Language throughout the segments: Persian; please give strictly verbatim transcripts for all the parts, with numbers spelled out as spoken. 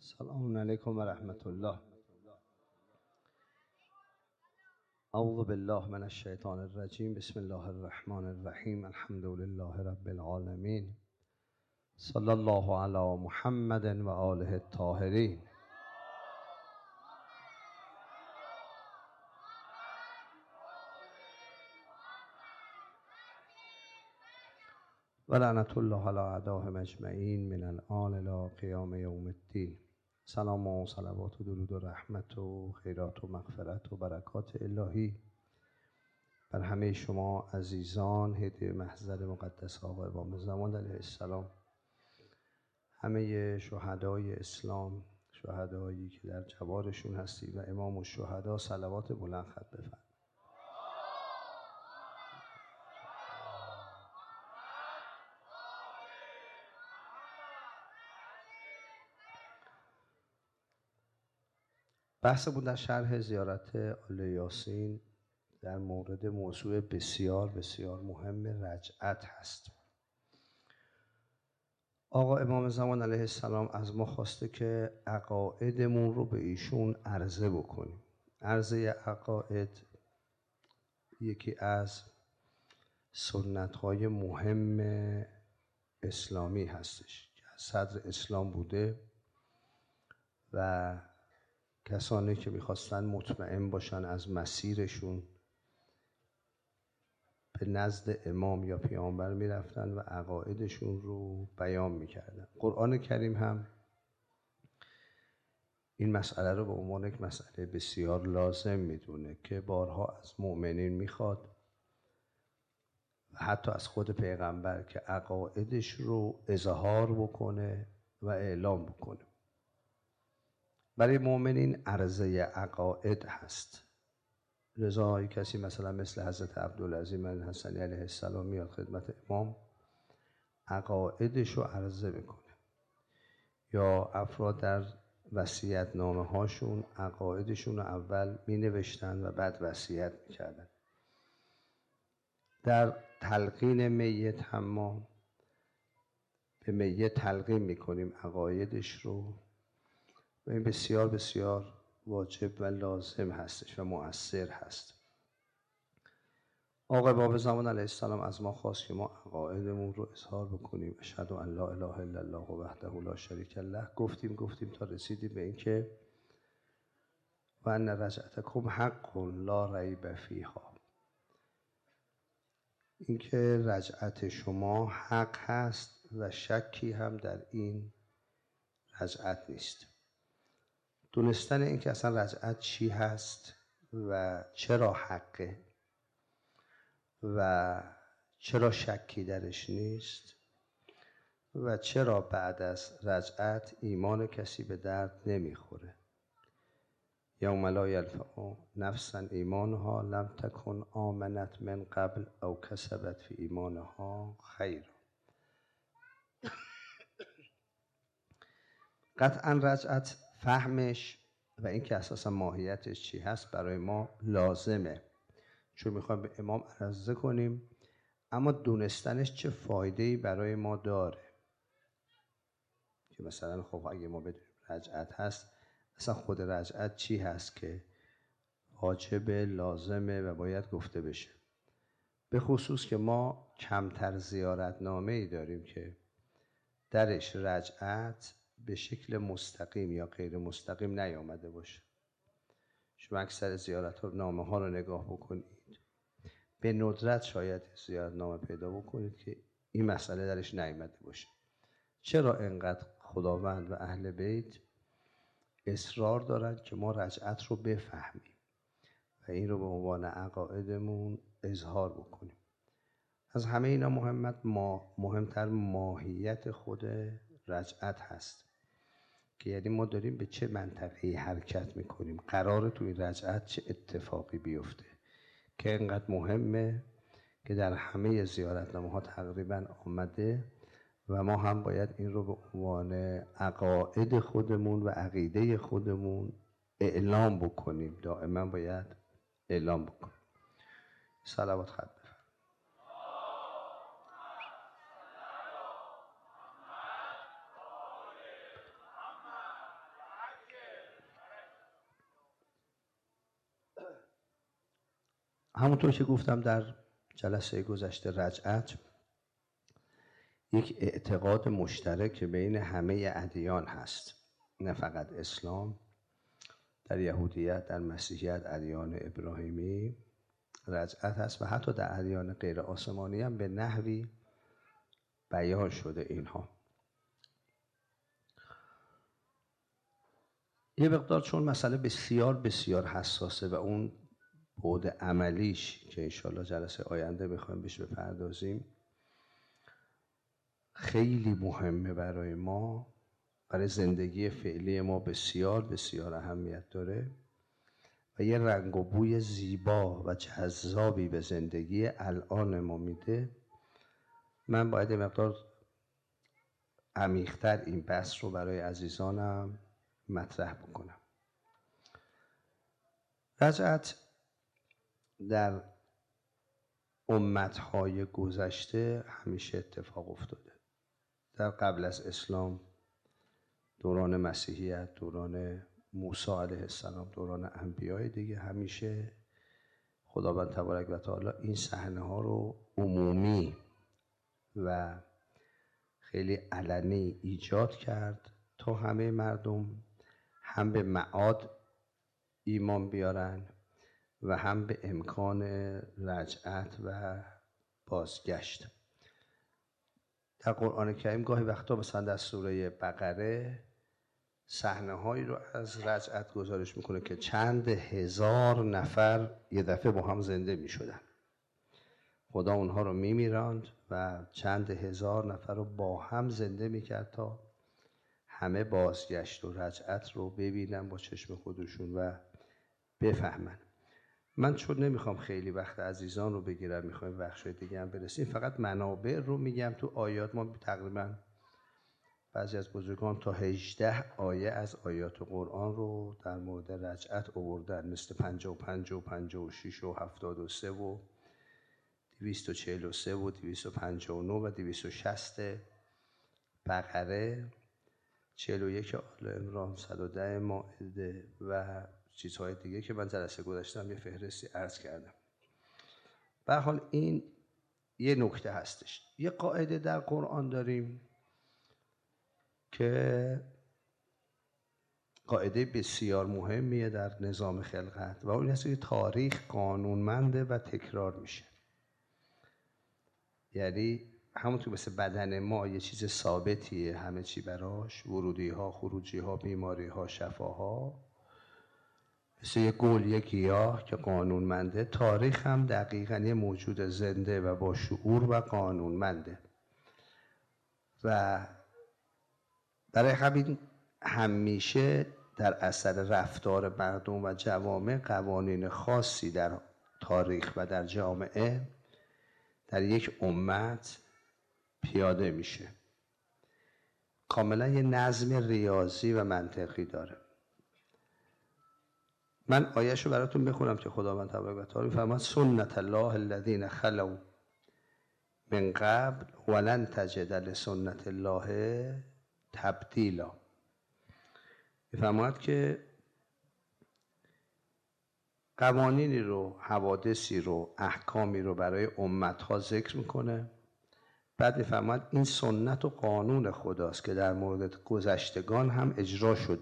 سلام علیکم و رحمت الله. اعوذ بالله من الشیطان الرجیم. بسم الله الرحمن الرحیم. الحمد لله رب العالمین. صلی الله علی محمد و آله الطاهرین. و لعنت الله علی اعدائهم اجمعین من الآن الی قیام یوم الدین. سلام و صلوات و درود و رحمت و خیرات و مغفرت و برکات الهی بر همه شما عزیزان هدیه محضر مقدس آقا امام زمان علیه السلام، همه شهدای اسلام، شهدایی که در جوارشون هستی و امام الشهدا صلوات بلند خط بفرمایید. بحث بود در شرح زیارت آل یاسین در مورد موضوع بسیار بسیار مهم رجعت هست. آقا امام زمان علیه السلام از ما خواسته که عقایدمون رو به ایشون عرضه بکنیم. عرضه عقاید یکی از سنت‌های مهم اسلامی هستش که از صدر اسلام بوده و کسانی که میخواستن مطمئن باشن از مسیرشون به نزد امام یا پیامبر میرفتن و عقایدشون رو بیان میکردن. قرآن کریم هم این مسئله رو به عنوان یک مسئله بسیار لازم میدونه که بارها از مؤمنین میخواد و حتی از خود پیغمبر که عقایدش رو اظهار بکنه و اعلام بکنه. برای مؤمنین عرضه عقاید هست. لذا کسی مثلا مثل حضرت عبدالعظیم الحسنی علیه السلام میاد خدمت امام، عقایدش رو عرضه میکنه، یا افراد در وصیت نامه هاشون عقایدشون رو اول می نوشتن و بعد وصیت میکردن. در تلقین میت هم ما به میت تلقین میکنیم عقایدش رو و این بسیار بسیار واجب و لازم هستش و مؤثر هست. آقا باب زمان علیه السلام از ما خواست که ما عقایدمون رو اظهار بکنیم. اشهد ان لا اله الا الله وحده لا شریک له. گفتیم گفتیم تا رسیدیم به این که و ان رجعتکم حق لا ریب فیها، این که رجعت شما حق هست و شکی هم در این رجعت نیست. دونستن این که اصلا رجعت چی هست و چرا حقه و چرا شکی درش نیست و چرا بعد از رجعت ایمان کسی به درد نمیخوره. یوم لا ینفع نفسا ایمانها لم تکن آمنت من قبل او کسبت فی ایمانها خیر. قطعا رجعت فهمش و اینکه اساسا ماهیتش چی هست برای ما لازمه، چون میخوایم به امام عرضه کنیم، اما دونستنش چه فایده‌ای برای ما داره که مثلا خب اگه ما بدونیم رجعت هست، اصلا خود رجعت چی هست که واجب لازمه و باید گفته بشه. به خصوص که ما کمتر زیارتنامه‌ای داریم که درش رجعت به شکل مستقیم یا غیر مستقیم نیامده باشه. شما اکثر زیارتنامه ها رو نگاه بکنید، به ندرت شاید زیارتنامه پیدا بکنید که این مسئله درش نیامده باشه. چرا انقدر خداوند و اهل بیت اصرار دارن که ما رجعت رو بفهمیم و این رو به عنوان عقایدمون اظهار بکنیم؟ از همه اینا مهمت ما مهمتر ماهیت خود رجعت هست که یعنی ما داریم به چه منطقه‌ای حرکت میکنیم، قراره تو این رجعت چه اتفاقی بیفته که اینقدر مهمه که در همه زیارتنامه ها تقریبا آمده و ما هم باید این رو به عنوان عقاید خودمون و عقیده خودمون اعلام بکنیم. دائما باید اعلام بکنیم. صلوات خط بفرمایید. همونطور که گفتم در جلسه گذشته، رجعت یک اعتقاد مشترک بین همه ادیان هست، نه فقط اسلام. در یهودیت، در مسیحیت، ادیان ابراهیمی رجعت هست و حتی در ادیان غیر آسمانی هم به نحوی بیان شده اینها. یه مقدار چون مسئله بسیار بسیار حساسه و اون بعد عملیش که انشالله جلسه آینده میخوایم بهش بپردازیم خیلی مهمه برای ما، برای زندگی فعلی ما بسیار بسیار اهمیت داره و یه رنگ و بوی زیبا و جذابی به زندگی الان ما میده. من باید یه مقدار عمیق‌تر این بحث رو برای عزیزانم مطرح بکنم. رجعت در امتهای گذشته همیشه اتفاق افتاده. در قبل از اسلام، دوران مسیحیت، دوران موسی علیه السلام، دوران انبیای دیگه، همیشه خداوند تبارک و تعالی این صحنه ها رو عمومی و خیلی علنی ایجاد کرد تا همه مردم هم به معاد ایمان بیارن و هم به امکان رجعت و بازگشت. در قرآن کریم گاهی وقتا مثلا در سوره بقره صحنه هایی رو از رجعت گزارش میکنه که چند هزار نفر یه دفعه با هم زنده میشدن. خدا اونها رو میمیراند و چند هزار نفر رو با هم زنده میکرد تا همه بازگشت و رجعت رو ببینن با چشم خودشون و بفهمن. من چون نمیخوام خیلی وقت عزیزان رو بگیرم، میخوایم بخشای دیگه هم برسیم، فقط منابع رو میگم. تو آیات ما تقریبا بعضی از بزرگان تا هجده آیه از آیات قرآن رو در مورد رجعت آوردن، مثل پنجاه و پنج و پنجاه و شش و هفتاد و سه و دویست و چهل و سه و دویست و پنجاه و نه و دویست و شصت بقره، چهل و یک آل عمران، صد و ده مائده و چیزهای دیگه که من جلسه گذاشتم یه فهرستی عرض کردم. به هر حال این یه نکته هستش. یه قاعده در قرآن داریم که قاعده بسیار مهمیه در نظام خلقت و اون هست که تاریخ قانونمنده و تکرار میشه. یعنی همونطور مثل بدن ما یه چیز ثابتیه همه چی براش، ورودی ها، خروجی ها، بیماری ها، شفاها، مثل یه گل، یه گیاه که قانونمنده، تاریخ هم دقیقاً یه موجود زنده و با شعور و قانونمنده و برای همین همیشه در اثر رفتار مردم و جوامع قوانین خاصی در تاریخ و در جامعه در یک امت پیاده میشه. کاملا یه نظم ریاضی و منطقی داره. من آیه‌شو رو براتون بخونم که خداوند تبارک و تعالی فرمود سنت الله الذین خلوا من قبل ولن تجد لسنت الله تبدیلا. میفرماید که قوانینی رو، حوادثی رو، احکامی رو برای امتها ذکر میکنه. بعد میفرماید این سنت و قانون خداست که در مورد گذشتگان هم اجرا شده.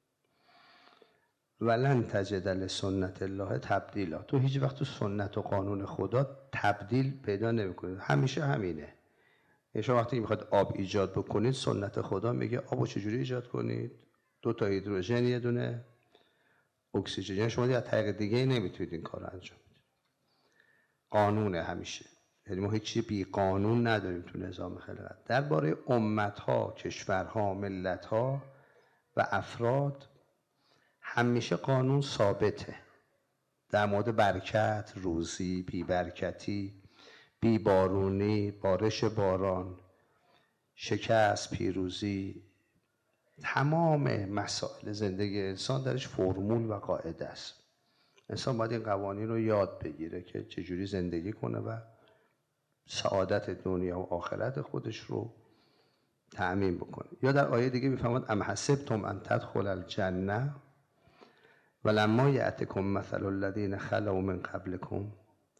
ولن تجد لسنت الله تبدیلا. تو هیچ وقت تو سنت و قانون خدا تبدیل پیدا نمیکنید، همیشه همینه. شما وقتی میخواید آب ایجاد بکنید، سنت خدا میگه آبو چجوری ایجاد کنید؟ دو تا هیدروژن، یه دونه اکسیژن. شما از طریق دیگه نمیتونید این کار رو انجام بدید. قانونه همیشه. یعنی ما هیچی بی قانون نداریم تو نظام خلقت. درباره امتها، کشورها، ملتها و افراد همیشه قانون ثابته. در مورد برکت، روزی، بی برکتی، بی بارونی، بارش باران، شکست، پیروزی، تمام مسائل زندگی انسان درش فرمول و قاعده است. انسان باید این قوانین رو یاد بگیره که چجوری زندگی کنه و سعادت دنیا و آخرت خودش رو تأمین بکنه. یا در آیه دیگه میفرماد ام حسبتم ان تدخلوا الجنه ولما یأتکم مثل الذین خلوا من قبلکم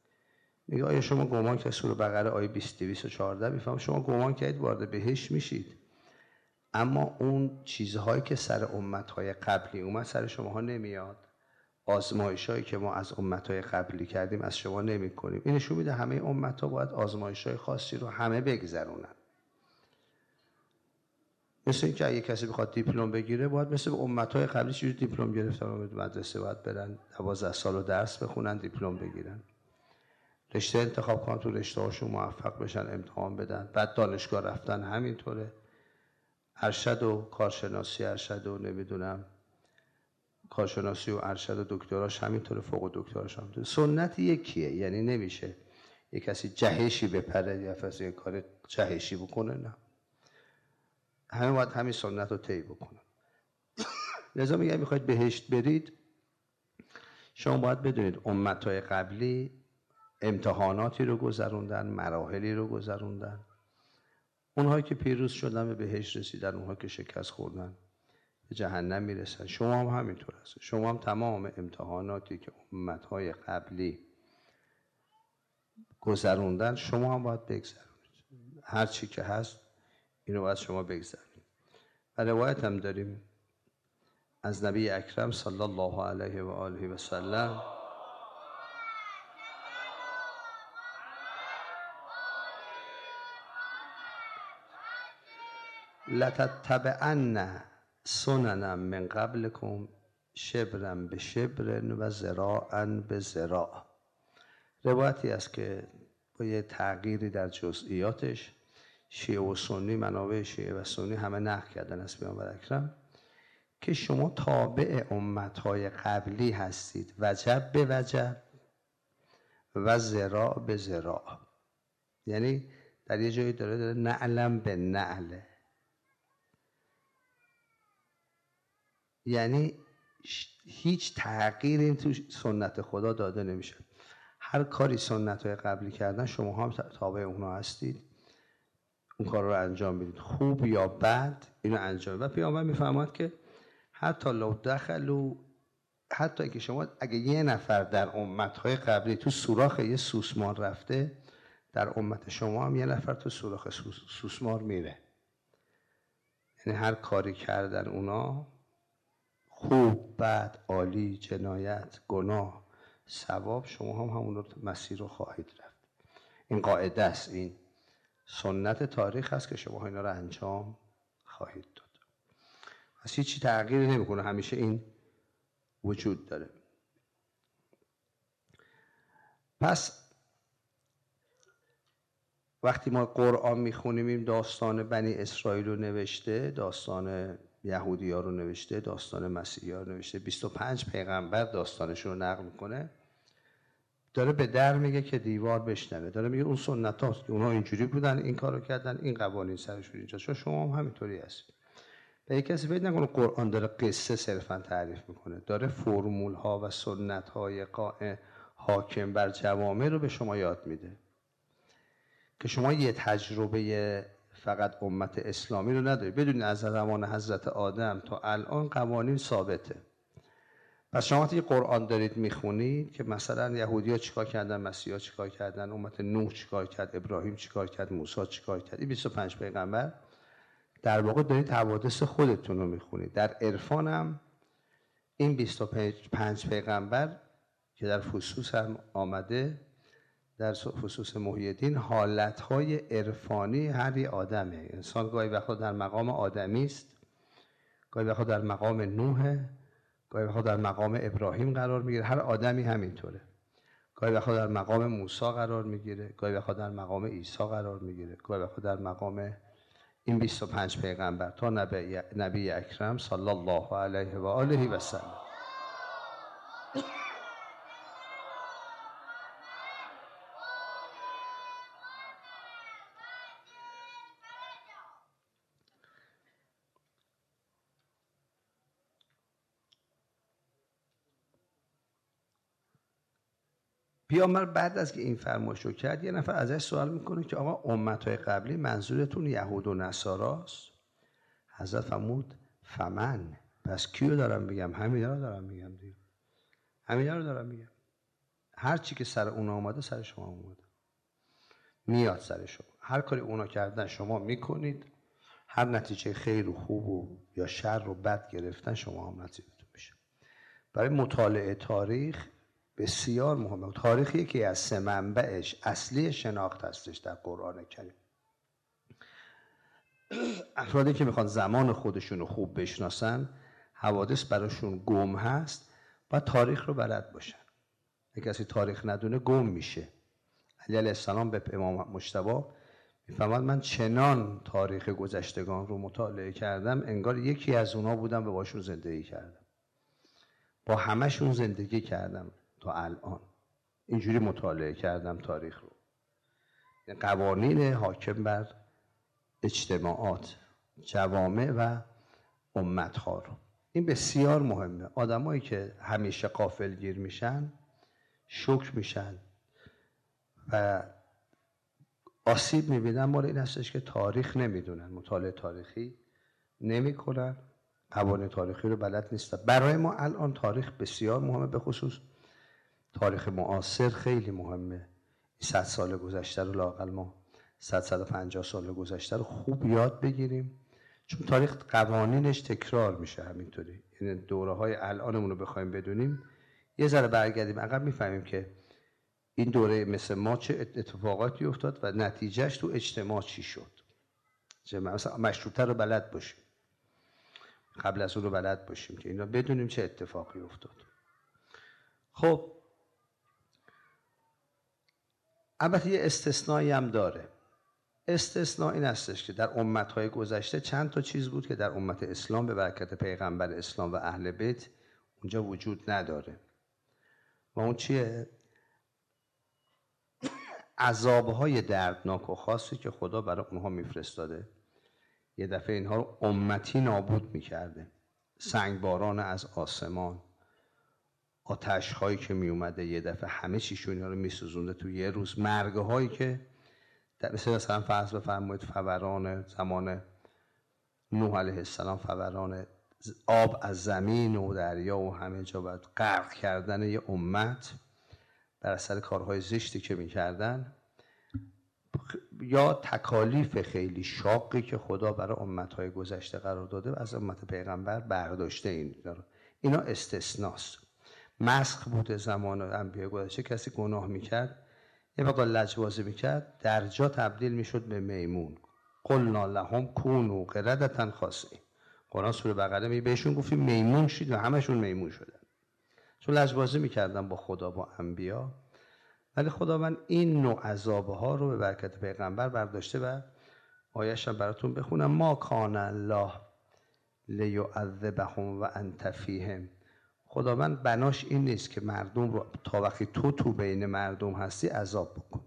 میگه آیا شما گمان که سوره بقره آیه بیست دویست و چهارده میفهم شما گمان کردید وارد بهشت میشید، اما اون چیزهایی که سر امتهای قبلی اومد سر شماها نمیاد. آزمایش‌هایی که ما از امتهای قبلی کردیم از شما نمی کنیم. این نشون میده همه امتها باید آزمایش‌های خاصی رو همه بگذرونن. مثل اینکه اگه کسی بخواد دیپلم بگیره باید مثل امتهای قبلی چجوری دیپلم گرفتن، مدرسه باید برن دوازده سال رو درس بخونن دیپلم بگیرن، رشته انتخاب کنن، تو رشته‌هاشون موفق بشن، امتحان بدن، بعد دانشگاه رفتن همینطوره، ارشد و کارشناسی ارشد و نمیدونم کارشناسی و ارشد و دکتراش همینطوره، فوق و دکتراش همینطوره. سنت یکیه، یعنی نمیشه یک کسی جهشی بپره یا کسی یک کار جهشی بکنه، نه، همه باید همین سنت رو طی بکنن. لذا میگم میخواید بهشت برید شما باید بدونید امتهای قبلی امتحاناتی رو گذروندن، مراحلی رو گذروندن، اونهایی که پیروز شدن به بهشت رسیدن، اونهایی که شکست خوردن به جهنم میرسن. شما هم همینطور هست، شما هم تمام امتحاناتی که امتهای قبلی گذروندن شما هم باید بگذرونید، هر چی که هست اینو باید شما بگذرونید. و روایت هم داریم از نبی اکرم صلی الله علیه و آله و سلم لتتبعن سننا من قبلکم شبرا به شبر و ذراعا به ذراع. روایتی است که با یه تغییری در جزئیاتش شیعه و سنی، منابع شیعه و سنی همه نقل کردن از پیامبر اکرم که شما تابع امتهای قبلی هستید، وجب به وجب و ذراع به ذراع. یعنی در یه جایی داره داره نعلم به نعله، یعنی هیچ تغییری تو سنت خدا داده نمیشه. هر کاری سنت های قبلی کردن شما هم تابع اونا هستید، اون کار رو انجام میدید، خوب یا بد اینو انجام. و پیامبر میفرماد که حتی لو دخلوا، حتی که شما اگه یه نفر در امتهای قبلی تو سوراخ یه سوسمار رفته، در امت شما هم یه نفر تو سوراخ سوسمار میره. یعنی هر کاری کردن اونا، خوب، بد، عالی، جنایت، گناه، ثواب، شما هم همون رو مسیر رو خواهید رفت. این قاعده است، این سنت تاریخ است که شما اینا رو انجام خواهید داد. پس هیچی تغییر نمیکنه، همیشه این وجود داره. پس وقتی ما قرآن میخونیم این داستان بنی اسرائیل رو نوشته، داستان یهودی ها رو نوشته، داستان مسیحی ها رو نوشته، بیست و پنج پیغمبر داستانشون رو نقل میکنه، داره به در میگه که دیوار بشنوه، داره میگه اون سنت هاست که اونها اینجوری بودن، این کارو کردن، این قوانین سرشون اینجا، چون شما هم همینطوری هست. به یک کسی فکر نکنه قرآن داره قصه صرفا تعریف میکنه، داره فرمول ها و سنت های قائم حاکم بر جوامع رو به شما یاد میده که شما یه تجربه فقط امت اسلامی رو ندارید. بدونید از زمان حضرت آدم تا الان قوانین ثابته. پس شما وقتی قرآن دارید میخونید که مثلا یهودی‌ها چیکار کردن، مسیحی‌ها چیکار کردن، امت نوح چیکار کرد، ابراهیم چیکار کرد، موسی چیکار کرد، این بیست و پنج پیغمبر، در واقع دارید حوادث خودتون رو میخونید. در عرفان هم این بیست و پنج پیغمبر که در فصوص هم آمده، در فصوص محی الدین، حالتهای عرفانی هر یه آدمه. انسان گاهی وقتا در مقام آدمی است، گاهی وقتا در مقام نوح، گاهی وقتا در مقام ابراهیم قرار میگیره، هر آدمی همینطوره. گاهی وقتا در مقام موسی قرار میگیره، گاهی وقتا در مقام عیسی قرار میگیره، گاهی وقتا در مقام این بیست و پنج پیغمبر تا نبی, نبی اکرم صلی الله علیه و آله و سلم. پیامبر بعد از که این فرمایش رو کرد یه نفر ازش سوال میکنه که آقا امتهای قبلی منظورتون یهود و نصاراست؟ حضرت فرمود فمن، پس کیو دارم میگم؟ همینا رو دارم میگم دیگه، همینا رو دارم میگم. هر چی که سر اونا اومده سر شما اومده، میاد سر شما. هر کاری اونا کردن شما میکنید، هر نتیجه خیر و خوب و یا شر و بد گرفتن شما هم نتیجهتون میشه. برای مطالعه تاریخ بسیار مهمه. تاریخ یکی از سه منبعش اصلی شناخت هستش در قرآن کریم. افرادی که میخوان زمان خودشون رو خوب بشناسن، حوادث براشون گم هست، باید تاریخ رو بلد باشن. اگه کسی تاریخ ندونه گم میشه. علی علیه السلام به امام مجتبی میفرماد من چنان تاریخ گذشتگان رو مطالعه کردم انگار یکی از اونا بودم و باشون زندگی کردم، با همه‌شون زندگی کردم تا الان. اینجوری مطالعه کردم تاریخ رو. قوانین حاکم بر اجتماعات، جوامع و امت‌ها رو. این بسیار مهمه. آدمایی که همیشه غافلگیر میشن شوک میشن و آسیب میبینن. مال این هستش که تاریخ نمیدونن، مطالعه تاریخی نمیکنن، قوانین تاریخی رو بلد نیستن. برای ما الان تاریخ بسیار مهمه، به خصوص تاریخ معاصر خیلی مهمه. صد سال گذشته رو لااقل ما صد صد و پنجاه سال گذشته رو خوب یاد بگیریم، چون تاریخ قوانینش تکرار میشه همینطوری. یعنی دوره های الانمون رو بخوایم بدونیم، یه ذره برگردیم عقب میفهمیم که این دوره مثل ما چه اتفاقاتی افتاد و نتیجهش تو اجتماع چی شد. مثلا مشروطه رو بلد باشیم، قبل از اون رو بلد باشیم که اینا بدونیم چه اتفاقی افتاد. خب البته یه استثنایی هم داره. استثناء این هستش که در امت‌های گذشته چند تا چیز بود که در امت اسلام به برکت پیغمبر اسلام و اهل بیت اونجا وجود نداره. و اون چیه؟ عذاب‌های دردناک و خاصی که خدا برای اونها میفرستاده. یه دفعه اینها رو امتی نابود میکرده. سنگباران از آسمان، آتش‌هایی که میومده یه دفعه همه چیشون اینا رو میسوزونده تو یه روز. مرگ‌هایی که مثل مثلا فرض بفرمایید فوران زمان نوح علیه السلام، فوران آب از زمین و دریا و همه جا، باید غرق کردن یه امت بر اثر کارهای زشتی که میکردن، یا تکالیف خیلی شاقی که خدا برای امتهای گذشته قرار داده و از امت پیغمبر برداشته. این اینا استثناست. مسخ بوده زمان انبیاء گذشته. کسی گناه میکرد یه مقدار لجبازی میکرد، در جا تبدیل میشد به میمون. قلنا لهم کونوا قردة خاسئین. قرآن سوره بقره می بهشون گفتیم میمون شید و همشون میمون شدن، چون لجبازی میکردن با خدا، با انبیا. ولی خداوند این نوع عذابها رو به برکت پیغمبر برداشته و آیه‌اش هم براتون بخونم. ما کان الله لیعذبهم و انت فیهم. خداوند بناش این نیست که مردم رو تا وقتی تو تو بین مردم هستی عذاب بکنه.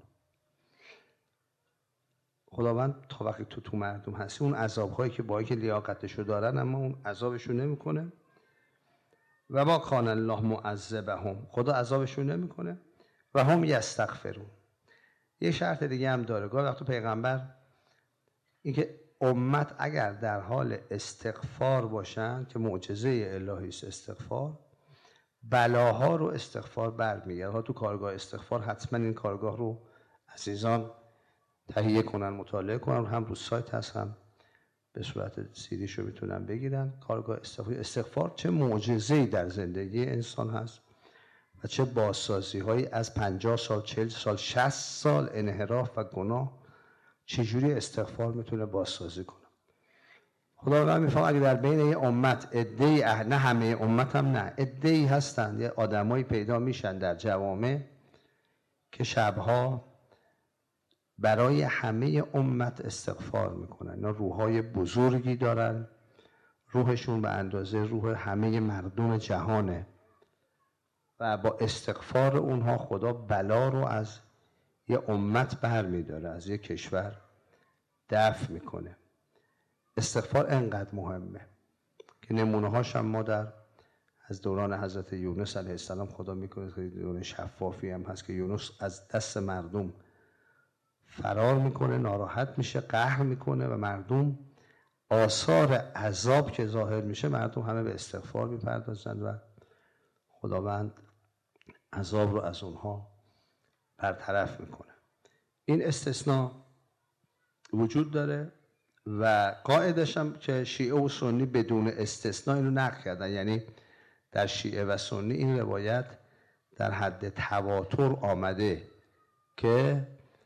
خداوند تا وقتی تو تو مردم هستی اون عذاب‌هایی که با اینکه لیاقتشو دارن اما اون عذابشو نمیکنه. و ما کان الله معذبهم. خدا عذابشو نمیکنه و هم یستغفرون. یه شرط دیگه هم داره. گاهی وقتا پیغمبر اینکه امت اگر در حال استغفار باشن، که معجزه الهی است استغفار، بلاها رو استغفار برمیگرده. ها تو کارگاه استغفار حتما این کارگاه رو عزیزان تهیه کنن، مطالعه کنن. هم رو سایت هست، هم به صورت سیدیش رو میتونن بگیرن. کارگاه استغفار. استغفار چه معجزه‌ای در زندگی انسان هست و چه بازسازی هایی از پنجاه سال، چهل سال، شصت سال انحراف و گناه چجوری استغفار میتونه بازسازی کنه. خداوند میفهمه اگه در بین یه امت عده‌ای، نه همه امت هم نه، عده‌ای هستن، یه آدمایی پیدا میشن در جوامع که شبها برای همه امت استغفار میکنن. اینا روحای بزرگی دارن، روحشون به اندازه روح همه مردم جهانه و با استغفار اونها خدا بلا رو از یه امت بر میداره، از یه کشور دفع میکنه. استغفار انقدر مهمه که نمونه هاش هم ما در از دوران حضرت یونس علیه السلام خدا میکنه که دوران شفافی هم هست که یونس از دست مردم فرار میکنه، ناراحت میشه، قهر میکنه و مردم آثار عذاب که ظاهر میشه، مردم همه به استغفار میپردازن و خداوند عذاب رو از اونها برطرف میکنه. این استثناء وجود داره و قاعدش هم که شیعه و سنی بدون استثناء اینو نقل کردن، یعنی در شیعه و سنی این روایت در حد تواتر آمده که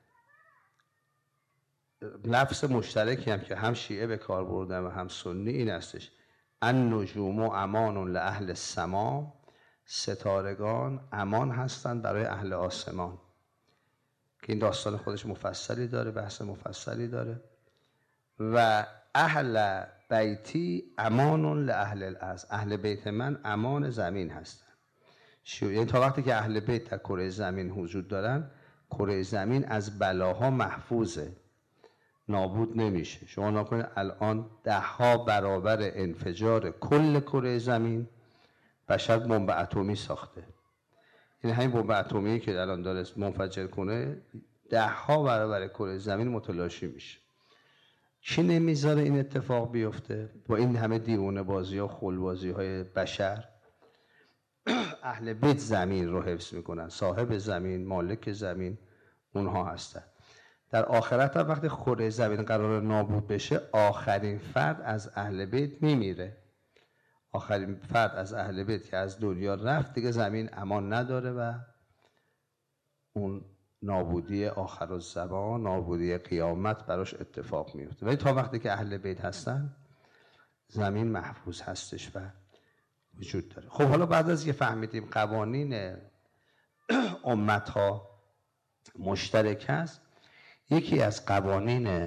لفظ مشترکی هم که هم شیعه به کار بردن و هم سنی این هستش: النجوم امان لاهل السما، ستارگان امان هستند برای اهل آسمان، که این داستان خودش مفصلی داره، بحث مفصلی داره. و اهل بیتی امان لاهل الارض، اهل بیت من امان زمین هستن. یعنی تا وقتی که اهل بیت در کره زمین وجود دارن، کره زمین از بلاها محفوظه، نابود نمیشه. شما نکنید الان ده ها برابر انفجار کل کره زمین بشر بمب اتمی ساخته. یعنی همین بمب اتمی که الان داره منفجر کنه ده ها برابر کره زمین متلاشی میشه. کی نمیذاره این اتفاق بیفته؟ با این همه دیوانه بازی ها، خل بازی های بشر. اهل بیت زمین رو حفظ میکنن، صاحب زمین، مالک زمین اونها هستن. در آخرت هم وقتی کره زمین قرار نابود بشه، آخرین فرد از اهل بیت میمیره. آخرین فرد از اهل بیت که از دنیا رفت دیگه زمین امان نداره و اون نابودی آخرالزمان، نابودی قیامت براش اتفاق میفته. ولی تا وقتی که اهل بیت هستن زمین محفوظ هستش و وجود داره. خب حالا بعد از که فهمیدیم قوانین امت ها مشترک هست، یکی از قوانین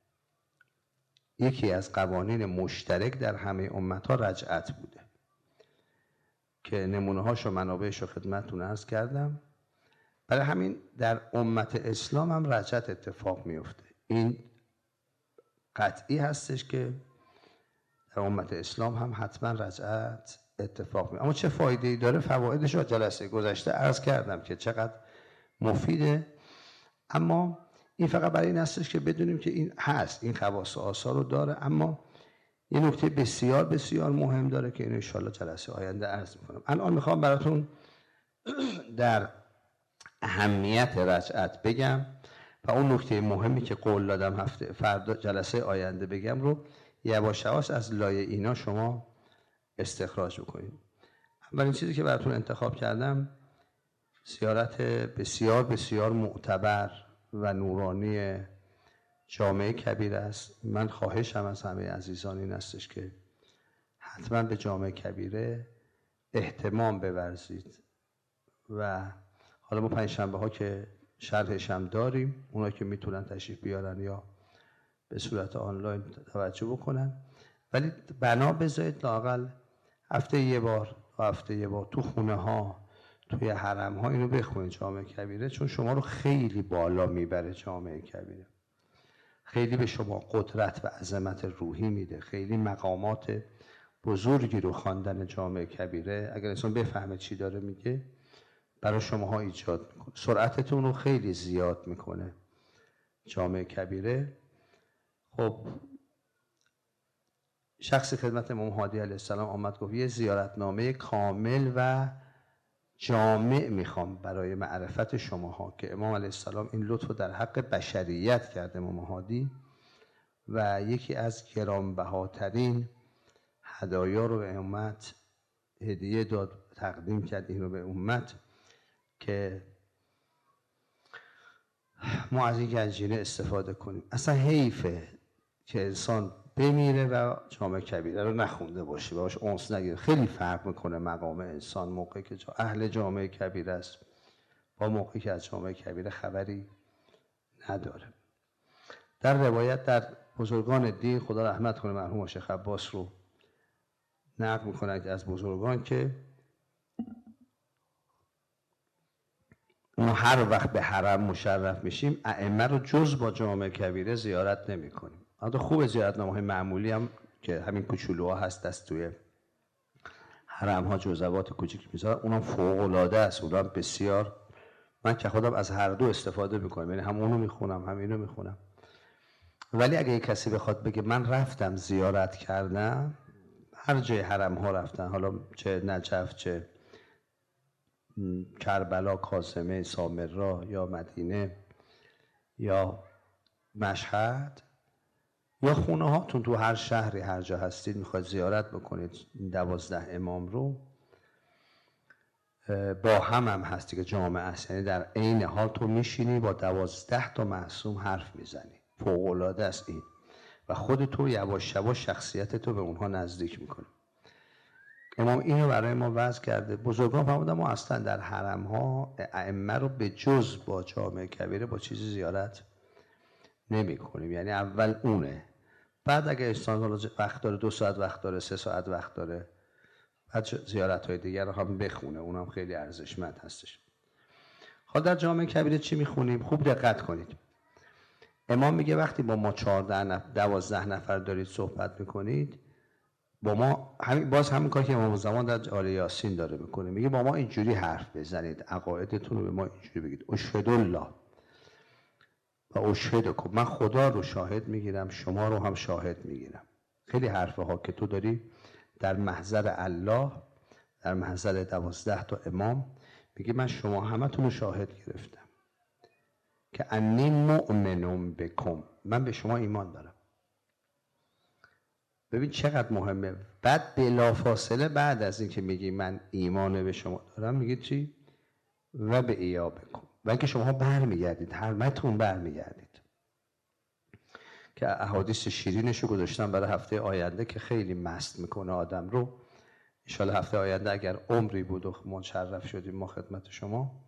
یکی از قوانین مشترک در همه امت ها رجعت بوده که نمونه هاشو منابعشو خدمتتون عرض کردم. برای همین در امت اسلام هم رجعت اتفاق میفته. این قطعی هستش که در امت اسلام هم حتما رجعت اتفاق میفته. اما چه فایده ای داره؟ فوایدش رو جلسه گذشته عرض کردم که چقدر مفیده. اما این فقط برای این هستش که بدونیم که این هست، این خواص و آثار رو داره. اما یه نکته بسیار بسیار مهم داره که اینو ان شاءالله جلسه آینده عرض میکنم. الان میخوام براتون در اهمیت رجعت بگم و اون نکته مهمی که قول دادم هفته فردا جلسه آینده بگم رو یواش یواش از لایه اینا شما استخراج بکنید. اولین چیزی که براتون انتخاب کردم زیارت بسیار بسیار معتبر و نورانی جامع کبیر است. من خواهشم از همه عزیزان این استش که حتما به جامع کبیره اهتمام بورزید و حالا ما پنجشنبه ها که شرحش هم داریم، اونا که میتونن تشریف بیارن یا به صورت آنلاین توجه بکنن، ولی بنا بذارید لااقل هفته یه بار هفته یه بار تو خونه ها، توی حرم ها اینو بخونید جامع کبیره، چون شما رو خیلی بالا میبره. جامع کبیره خیلی به شما قدرت و عظمت روحی میده، خیلی مقامات بزرگی رو خواندن جامع کبیره اگر انسان بفهمه چی داره میگه برای شماها ایجاد میکنه. سرعتتون رو خیلی زیاد میکنه جامع کبیره. خب شخص خدمت امام هادی علیه السلام آمد گفت یه زیارتنامه کامل و جامع میخوام برای معرفت شماها، که امام علیه السلام این لطف رو در حق بشریت کرده امام هادی و یکی از گرانبهاترین هدایا رو به امت هدیه داد، تقدیم کرد این رو به امت که ما از این گنجینه استفاده کنیم. اصلا حیفه که انسان بمیره و جامع کبیره رو نخونده باشه، باش انس نگیره. خیلی فرق میکنه مقام انسان موقعی که اهل جامع کبیره است با موقعی که از جامع کبیره خبری نداره. در روایت در بزرگان دین، خدا رحمت کنه مرحوم شیخ عباس رو نقل میکنه از بزرگان که ما هر وقت به حرم مشرف میشیم ائمه رو جز با جامع کبیره زیارت نمی کنیم. البته خوب زیارتنامه‌های معمولی هم که همین کوچولوها هست دست توی حرم ها جزوات کوچیک میذارن، اونم فوق العاده است، اونم بسیار. من که خودم از هر دو استفاده میکنم، یعنی هم اونو میخونم هم اینو میخونم. ولی اگه کسی بخواد بگه من رفتم زیارت کردم، هر جای حرم ها رفتن، حالا چه نجف چه کربلا، کاظمه، سامرا یا مدینه یا مشهد یا خونه هاتون تو هر شهری هر جا هستید میخواید زیارت بکنید دوازده امام رو، با هم هم هستی که جامعه است، یعنی در عین حال تو میشینی با دوازده تا معصوم حرف میزنی، فوق العاده است این، و خود تو یواش یواش شخصیت تو به اونها نزدیک میکنی. امام اینو برای ما وضع کرده. بزرگان فرمودن ما اصلا در حرم ها ائمه رو به جز با جامع کبیره با چیزی زیارت نمی کنیم، یعنی اول اونه، بعد اگه انسان وقت داره، دو ساعت وقت داره، سه ساعت وقت داره، بعد زیارت های دیگر رو هم بخونه، اونم خیلی ارزشمند هستش. حالا در جامع کبیره چی میخونیم؟ خوب دقت کنید. امام میگه وقتی با ما چهارده نفر دوازده نفر دارید صحبت میکنید، با ما همین باز همین کاری که امام زمان در آل یاسین داره میکنه، میگه با ما اینجوری حرف بزنید، عقایدتون رو به ما اینجوری بگید، اشهد الله و اشهدکم، من خدا رو شاهد میگیرم، شما رو هم شاهد میگیرم. خیلی حرفه ها که تو داری در محضر الله، در محضر دوازده تا امام، میگه من شما همتون رو شاهد گرفتم که انی مؤمنون بکم، من به شما ایمان دارم. ببین چقدر مهمه. بعد بلافاصله بعد از این که میگی من ایمان به شما دارم، میگه چی؟ و به ایابکم، و اینکه شما برمیگردید، همتون برمیگردید. که احادیث شیرینشو گذاشتم برای هفته آینده که خیلی مست میکنه آدم رو. انشالله هفته آینده اگر عمری بود و مشرف شدیم ما خدمت شما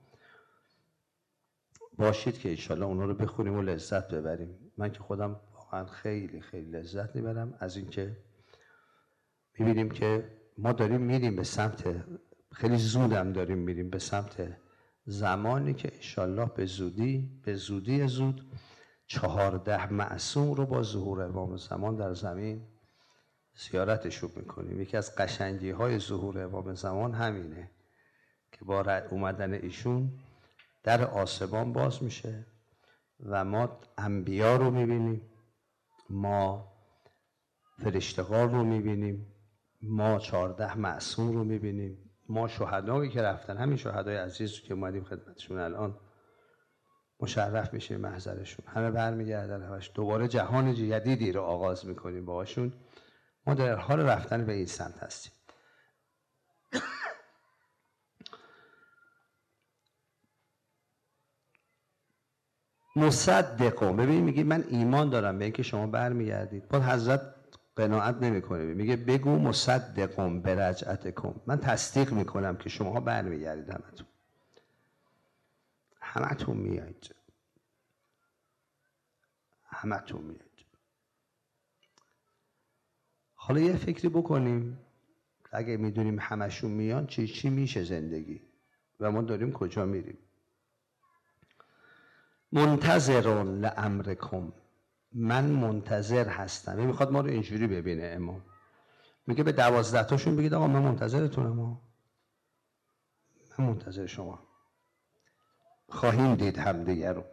باشید که انشالله اونا رو بخونیم و لذت ببریم. من که خودم واقعا خیلی خیلی لذت میبرم از اینکه میبینیم که ما داریم میریم به سمت، خیلی زودم داریم میریم به سمت زمانی که انشالله به زودی به زودی زود چهارده معصوم رو با ظهور امام زمان در زمین زیارتشون میکنیم. یکی از قشنگی های ظهور امام زمان همینه که با اومدن ایشون در آسمان باز میشه و ما انبیا رو میبینیم، ما فرشتگان رو میبینیم، ما چهارده معصوم رو میبینیم، ما شهدایی که رفتن، همین شهدای عزیز که اومدیم خدمتشون الان مشرف میشه محضرشون، همه برمیگردن، همش دوباره جهان جدیدی رو آغاز میکنیم باهاشون. ما در حال رفتن به این سمت هستیم. مصدقون، ببین میگه من ایمان دارم به اینکه شما برمیگردید، باز حضرت قناعت نمیکنه، میگه بگو مصدقون برجعتکم، من تصدیق میکنم که شما برمیگردید، همتون همتون میایید، همتون میایید. حالا یه فکری بکنیم، اگه میدونیم همشون میان چی چی میشه زندگی و ما داریم کجا میریم. منتظرون لامرکم، من منتظر هستم. این میخواد ما رو اینجوری ببینه امام، میگه به دوازده تاشون بگید آقا من منتظرتونم، ها من منتظر شما، خواهیم دید همدیگر رو،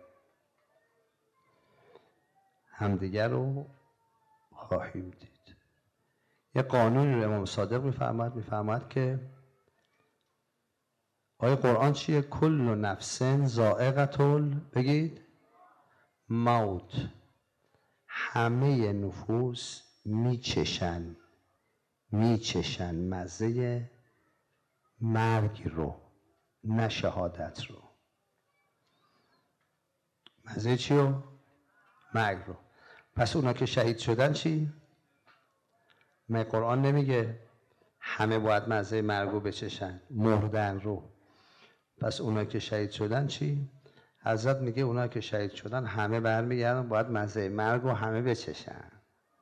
همدیگر رو خواهیم دید. یه قانونی رو امام صادق میفرماد میفرماد که آیه قرآن چیه؟ کل نفس ذائقة ال بگید موت، همه نفوس میچشن میچشن مزه مرگ رو، نه شهادت رو. مزه چی رو؟ مرگ رو. پس اونا که شهید شدن چی؟ من قرآن نمیگه همه باید مزه مرگ رو بچشن، مردن رو. پس اونا که شهید شدن چی؟ حضرت میگه اونا که شهید شدن همه برمیگردن باید مزه مرگ رو همه بچشن.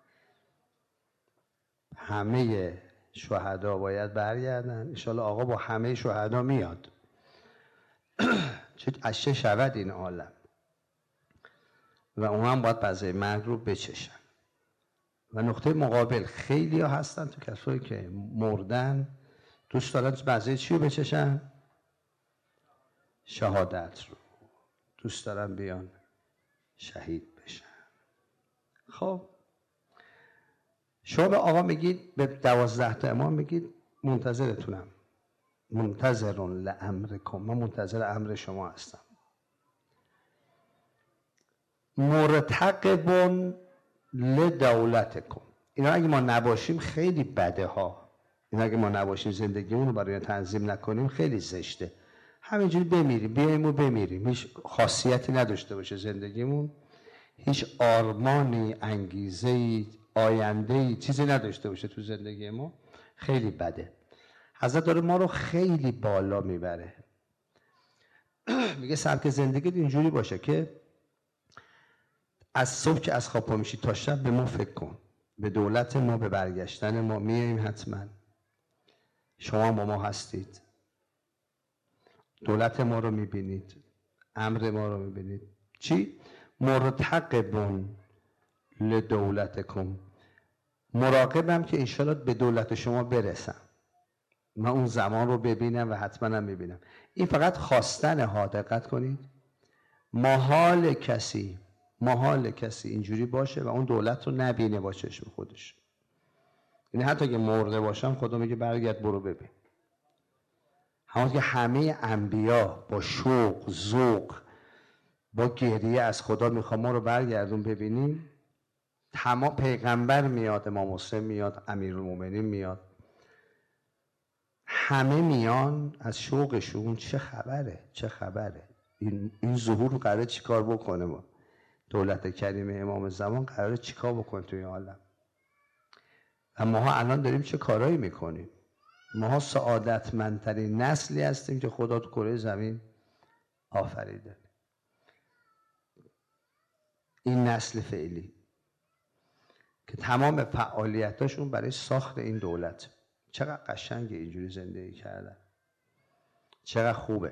همه شهدا باید برگردن. انشالله آقا با همه شهدا میاد. چه عشه شود این عالم و اون هم باید مزه مرگ رو بچشن. و نقطه مقابل خیلی ها هستن تو کسایی که مردن دوست دارن مزه چی رو بچشن؟ شهادت رو دوست دارن، بیان شهید بشن. خب شما به آقا میگید، به دوازده تا امام میگید منتظرتونم، منتظر لامرکم، من منتظر امر شما هستم. مرتقب لدولتکم، اینا اگه ما نباشیم خیلی بده ها. اینا اگه ما نباشیم زندگیمون رو برای تنظیم نکنیم خیلی زشته. همینجوری بمیریم، بیاییم و بمیریم، هیچ خاصیتی نداشته باشه زندگیمون، هیچ آرمانی، انگیزه‌ای، آینده‌ای، چیزی نداشته باشه تو زندگی ما، خیلی بده. حضرت داره ما رو خیلی بالا میبره. میگه سبک زندگی اینجوری باشه که از صبح که از خواب پا میشی تا شب به ما فکر کن، به دولت ما، به برگشتن ما. میاییم حتما، شما با ما هستید، دولت ما رو میبینید، امر ما رو میبینید. چی؟ مرتقبون لدولتکم، مراقبم که انشالله به دولت شما برسم، من اون زمان رو ببینم و حتما هم میبینم. این فقط خواستن ها، دقت کنید. محال کسی محال کسی اینجوری باشه و اون دولت رو نبینه با چشم خودش. یعنی حتی اگه مرده باشم خدا میگه برگرد برو ببین. همون که همه انبیا با شوق، ذوق، با گریه از خدا میخوام ما رو برگردون ببینیم. تمام پیغمبر میاد، امام حسین میاد، امیرالمومنین میاد، همه میان از شوقشون. چه خبره چه خبره این این ظهور قراره چیکار بکنه؟ ما دولت کریم امام زمان قراره چیکار بکنه توی عالم؟ و ماها الان داریم چه کارایی میکنیم؟ ماها سعادتمندترین نسلی هستیم که خدا تو کره زمین آفریده. این نسل فعلی که تمام فعالیتاشون برای ساخت این دولت. چقدر قشنگه اینجوری زندگی کردن، چقدر خوبه،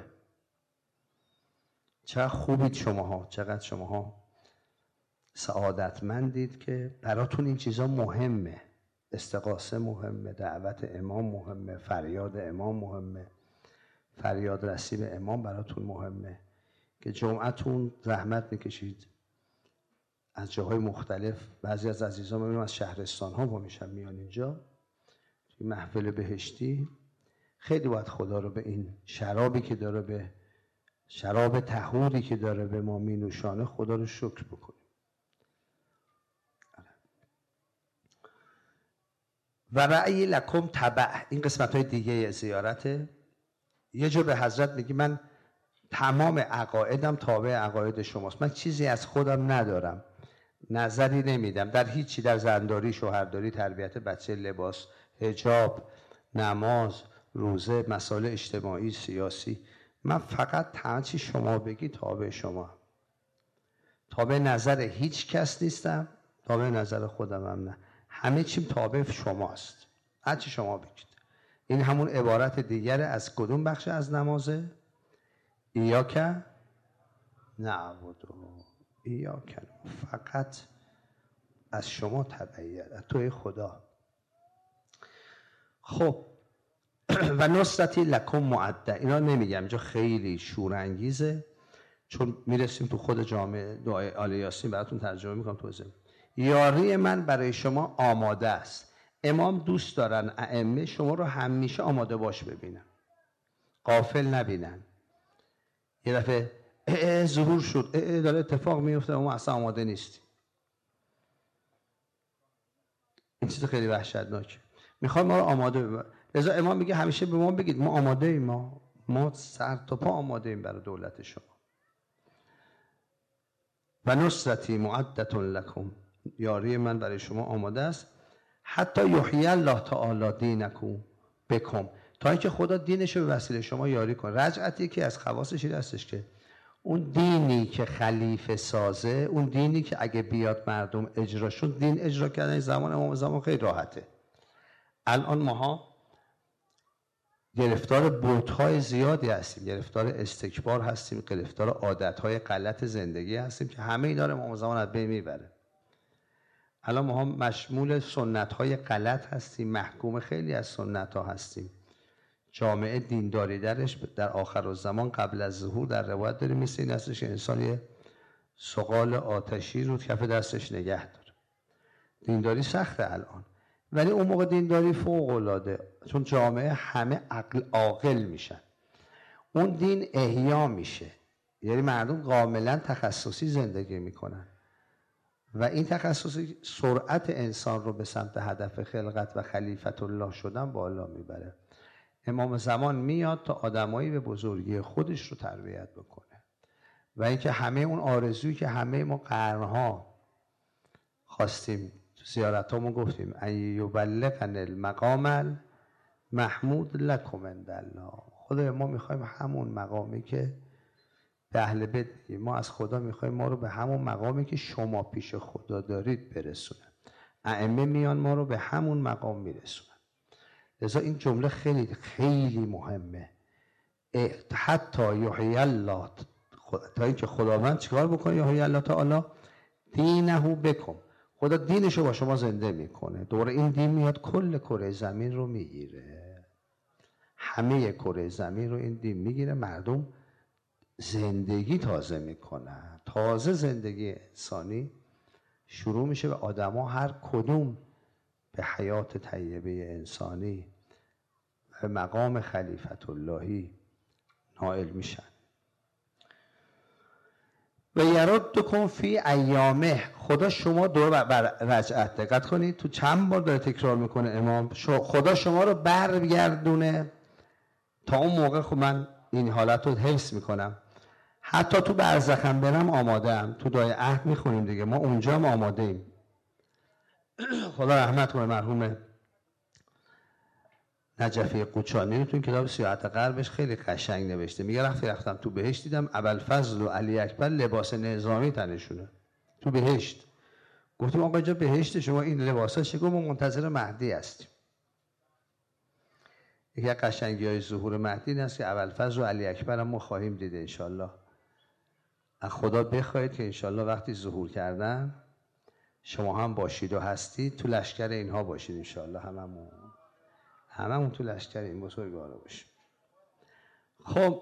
چقدر خوبید شماها، چقدر شماها سعادتمندید که براتون این چیزا مهمه. استغاثه مهمه، دعوت امام مهمه، فریاد امام مهمه، فریاد رسی به امام براتون مهمه، که جمعتون زحمت میکشید از جاهای مختلف. بعضی از عزیزان میبینم از شهرستان ها با میشن میان اینجا توی محفل بهشتی. خیلی باید خدا رو به این شرابی که داره، به شراب طهوری که داره به ما مینوشانه، خدا رو شکر بکنیم. و رأی لکم تبع، این قسمت های دیگه زیارته. یه جا به حضرت میگی من تمام عقایدم تابع عقاید شماست، من چیزی از خودم ندارم، نظری نمیدم در هیچی، در زنداری، شوهرداری، تربیت بچه، لباس، حجاب، نماز، روزه، مسائل اجتماعی، سیاسی. من فقط همه چی شما بگی تابع شما، تابع نظر هیچ کس نیستم، تابع نظر خودم هم نه، همه چیم تابع شماست، هر چی شما بگید. این همون عبارت دیگر از کدوم بخش از نمازه؟ ایاک نعبد، ایاک، فقط از شما تبعیت، از توی خدا. خب و نصرتی لکم معده، اینا نمیگم اینجا، خیلی شورانگیزه، چون میرسیم تو خود جامعه دعای آل یاسین براتون ترجمه میکنم توضیح. یاری من برای شما آماده است. امام دوست دارن ائمه شما رو همیشه آماده باش ببینن، غافل نبینن. یه دفعه اه اه ظهور شد، اه اه داره اتفاق میفته و ما اصلا آماده نیستیم. این چیز خیلی وحشتناکه. میخواد ما رو آماده ببینن. لذا امام میگه همیشه به ما بگید ما آماده ایم، ما ما سر تا پا آماده ایم برای دولت شما. و نصرتی معدة لکم، یاری من برای شما آماده است. حتی یحیی الله تعالی دینکم بکم، تا اینکه خدا دینش رو به وسیله شما یاری کنه. رجعتی که از خواصش این هستش که اون دینی که خلیفه سازه، اون دینی که اگه بیاد مردم اجراشون، دین اجرا کردن زمان امام زمان خیلی راحته. الان ماها گرفتار بت‌های زیادی هستیم، گرفتار استکبار هستیم، گرفتار عادت‌های غلط زندگی هستیم که همه اینا رو امام زمان از بین میبره. الان ما هم مشمول سنت‌های غلط هستیم، محکوم خیلی از سنت‌ها هستیم. جامعه دینداری درش در آخر الزمان قبل از ظهور در روایت داریم مثل این هستش که انسان یه سقال آتشی رو کف دستش نگه داره. دینداری سخته الان، ولی اون موقع دینداری فوق العاده، چون جامعه همه عقل عاقل میشن، اون دین احیا میشه، یعنی مردم کاملا تخصصی زندگی میکنن و این تخصصی سرعت انسان رو به سمت هدف خلقت و خلیفت الله شدن بالا میبره. امام زمان میاد تا آدمایی به بزرگی خودش رو تربیت بکنه و اینکه همه اون آرزویی که همه ما قرنها خواستیم تو زیارتامون گفتیم ان یبلغنا المقام المحمود لکم عند الله، خدای ما میخوایم همون مقامی که به اهل بیت میگیم، ما از خدا میخوایم ما رو به همون مقامی که شما پیش خدا دارید برسونه. ائمه میان ما رو به همون مقام میرسونن. لذا این جمله خیلی خیلی مهمه. حتی یحیی الله، تا اینکه خداوند چیکار بکنه؟ یحیی الله تعالی دینه بکم، خدا دینشو با شما زنده میکنه. دوره این دین میاد کل کره زمین رو میگیره، همه کره زمین رو این دین میگیره، مردم زندگی تازه میکنن، تازه زندگی انسانی شروع میشه و آدما هر کدوم به حیات طیبه انسانی و مقام خلیفت اللهی نائل میشن. و یردکم فی ایامه، خدا شما دور بر رجعت، دقت کنید تو چند بار داره تکرار میکنه امام، خدا شما رو برگردونه تا اون موقع. خب من این حالت رو حفظ میکنم، حتی تو برزخم برم آماده ام، تو دعای عهد میخونیم دیگه، ما اونجا هم آماده ایم. خدا رحمت کنه مرحوم نجفی قوچانی رو تو این کتاب سیاحت غربش خیلی قشنگ نوشته، میگه وقتی رفتم تو بهشت دیدم ابوالفضل و علی اکبر لباس نظامی تنشونه تو بهشت. گفتم آقا اینجا بهشت شما این لباسا چه؟ گفت ما منتظر مهدی هستیم. یکی از قشنگی‌های ظهور مهدی این است که ابوالفضل و علی اکبر هم ما خواهیم دید انشالله. از خدا بخواید که انشالله وقتی ظهور کردن شما هم باشید و هستید، تو لشکر اینها باشید انشالله، هممون هممون تو لشکر این بزرگوارا باشیم. خب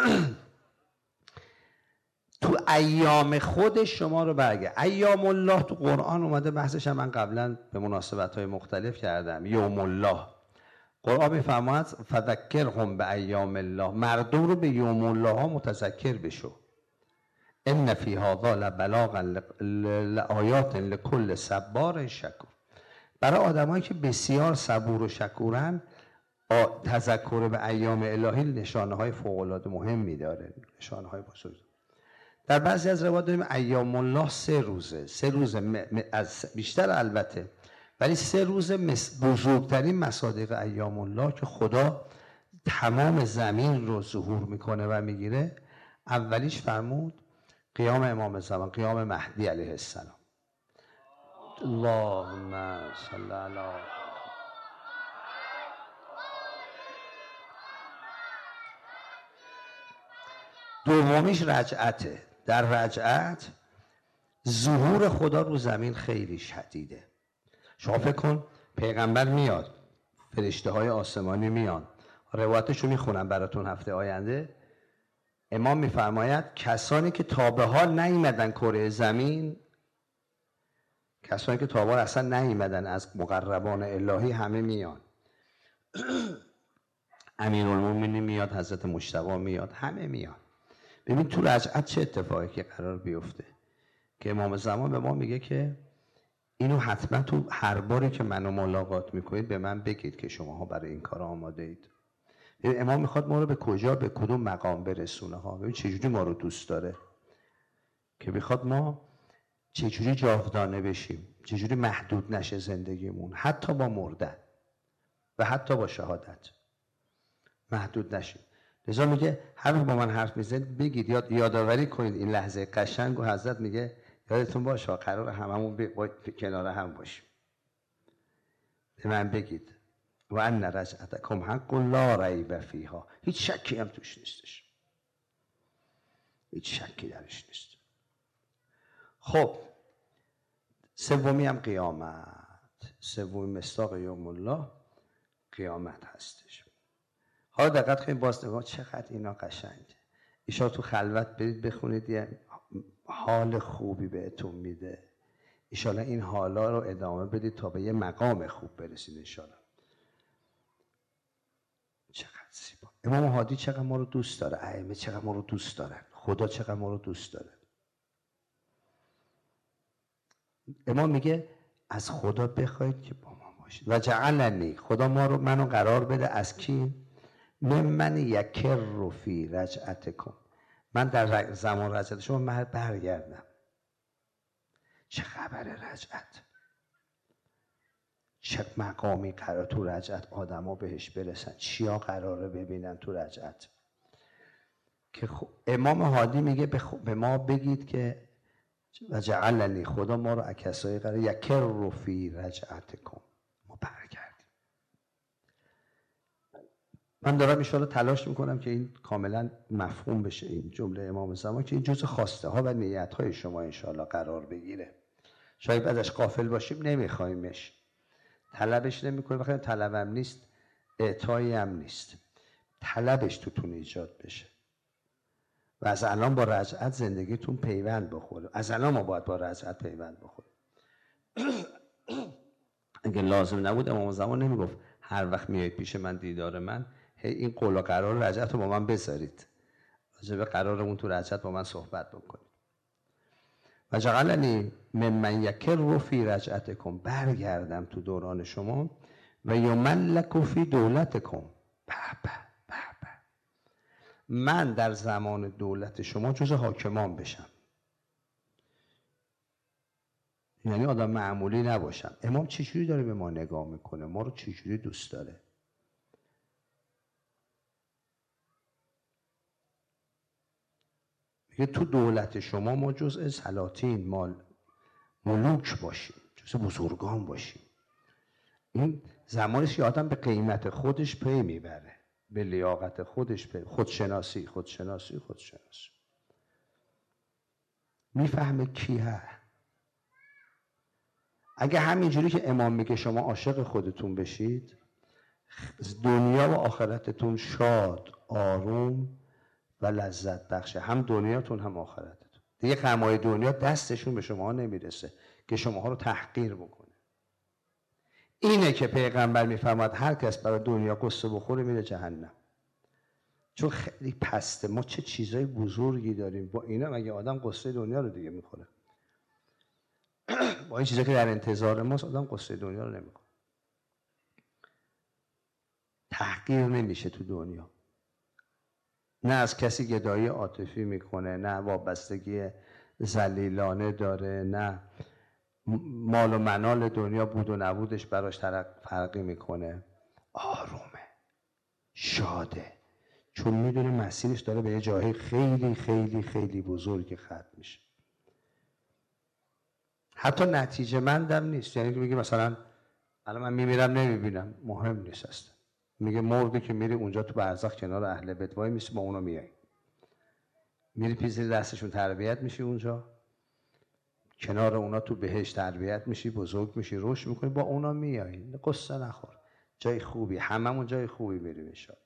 تو ایام خودش شما رو برگرد. ایام الله تو قرآن اومده، بحثش هم من قبلا به مناسبت‌های مختلف کردم. یوم الله قرآن میفرماید فذکرهم به ایام الله، مردم رو به یوم الله ها متذکر بشو. ان فی هذا لبلاغا لآیات لکل صبار شکور، برای آدمایی که بسیار صبور و شکورن تذکر به ایام الهی نشانه های فوق العاده مهمی داره، نشانه های بزرگ. در بعضی از روایات داریم ایام الله سه روزه، سه روز از بیشتر البته، ولی سه روز بزرگترین مصادیق ایام الله که خدا تمام زمین رو ظهور میکنه و میگیره. اولیش فرمود قیام امام زمان، قیام مهدی علیه السلام. اللهم صل علی. دومیش رجعته. در رجعت ظهور خدا رو زمین خیلی شدیده. شما فکر کن پیغمبر میاد، فرشته های آسمانی میان، روایتشو میخونم براتون هفته آینده. امام میفرماید کسانی که تا به حال نیامدن کره زمین، کسانی که تا به حال اصلا نیامدن از مقربان الهی همه میان. امیرالمومنین میاد، حضرت مجتبی میاد، همه میان. ببین تو رجعت چه اتفاقی که قرار بیفته که امام زمان به ما میگه که اینو حتما تو هر باری که منو ملاقات میکنید به من بگید که شماها برای این کار آماده اید. امام میخواد ما رو به کجا، به کدوم مقام برسونه ها. ببین چجوری ما رو دوست داره که میخواد ما چجوری جاودانه بشیم، چجوری محدود نشه زندگیمون، حتی با مردن و حتی با شهادت محدود نشیم. لذا میگه هر با من حرف میزنید بگید، یاد یادآوری کنید این لحظه قشنگ و حضرت میگه یادتون باشه قرار هممون ب... کنار هم باشیم. به من بگید و ان رجعتکم حق لا ریب فیها، هیچ شکی هم توش نیستش، هیچ شکی درش نیست. خب سومی هم قیامت، سومی مصداق یوم الله قیامت هستش. حالا دقت کنید، باز نگاه چقدر اینا قشنگه. ایشا تو خلوت برید بخونید، یه حال خوبی بهتون میده. انشالله این حالا رو ادامه بدید تا به یه مقام خوب برسید انشالله. چقدر زیبا. امام هادی چقدر ما رو دوست داره، ائمه چقدر ما رو دوست دارن، خدا چقدر ما رو دوست داره. امام میگه از خدا بخواید که با ما باشید. و جعلنی، خدا ما رو منو قرار بده از کی؟ ممن یکر فی رجعتکم، من در زمان رجعت شما من برگردم. چه خبر رجعت؟ چه مقامی قرار تو رجعت آدم ها بهش برسن؟ چیا قراره ببینن تو رجعت؟ که امام هادی میگه به ما بگید که و جعلنی، خدا ما رو کسایی قرار یکر فی رجعتکم، ما برگردیم. من دارم انشاءالله تلاش میکنم که این کاملا مفهوم بشه این جمله امام زمان، که این جزء خواسته ها و نیت های شما انشاءالله قرار بگیره. شاید ازش غافل باشیم، نمیخوایمش، طلبش نمیکنیم، بخاطر طلبم نیست، اعطایی هم نیست، طلبش توتون ایجاد بشه و از الان با رجعت زندگیتون پیوند بخوره. از الان ما باید با رجعت پیوند بخوریم. اگه لازم نبود امام زمان نمیگفت هر وقت میایید پیش من دیدار من هی این قول و قرار رجعت رو با من بذارید، راجع به قرارمون تو رجعت با من صحبت بکنید. و جعلنی ممن یکر فی رجعتکم، برگردم تو دوران شما و یملک فی دولتکم، به به به به، من در زمان دولت شما جز حاکمان بشم، یعنی آدم معمولی نباشم. امام چجوری داره به ما نگاه میکنه؟ ما رو چجوری دوست داره؟ میگه تو دولت شما ما جزء سلاطین، مال ملوک باشیم، جزء بزرگان باشیم. این زمانش که آدم به قیمت خودش پی میبره، به لیاقت خودش پی، خودشناسی خودشناسی خودشناسی میفهمه کیه. اگه همینجوری که امام میگه شما عاشق خودتون بشید، دنیا و آخرتتون شاد، آروم و لذت بخشه، هم دنیاتون هم آخرتتون. دیگه غمای دنیا دستشون به شما نمیرسه که شماها رو تحقیر بکنه. اینه که پیغمبر میفرماد هر کس برای دنیا قصه بخوره میره جهنم، چون خیلی پسته. ما چه چیزای بزرگی داریم، با اینا مگه آدم قصه دنیا رو دیگه میخوره؟ با این چیزایی که در انتظار ماست آدم قصه دنیا رو نمیخوره. تحقیر نمیشه تو دنیا، نه از کسی گدایی عاطفی میکنه، نه وابستگی ذلیلانه داره، نه مال و منال دنیا بود و نبودش براش فرقی میکنه. آرومه، شاده، چون میدونه مسیرش داره به یه جایی خیلی خیلی خیلی بزرگی ختم میشه. حتی نتیجه مندم نیست، یعنی که میگه مثلا الان من میمیرم نمیبینم، مهم نیست اصلا. میگه مردی که میری اونجا تو برزخ کنار اهل بیت وای میسی، با اونا میای، میری پیش دستشون تربیت میشی، اونجا کنار اونا تو بهشت تربیت میشی، بزرگ میشی، رشد میکنی، با اونا میای، قصه نخور، جای خوبی، هممون جای خوبی میریم ان شاء الله.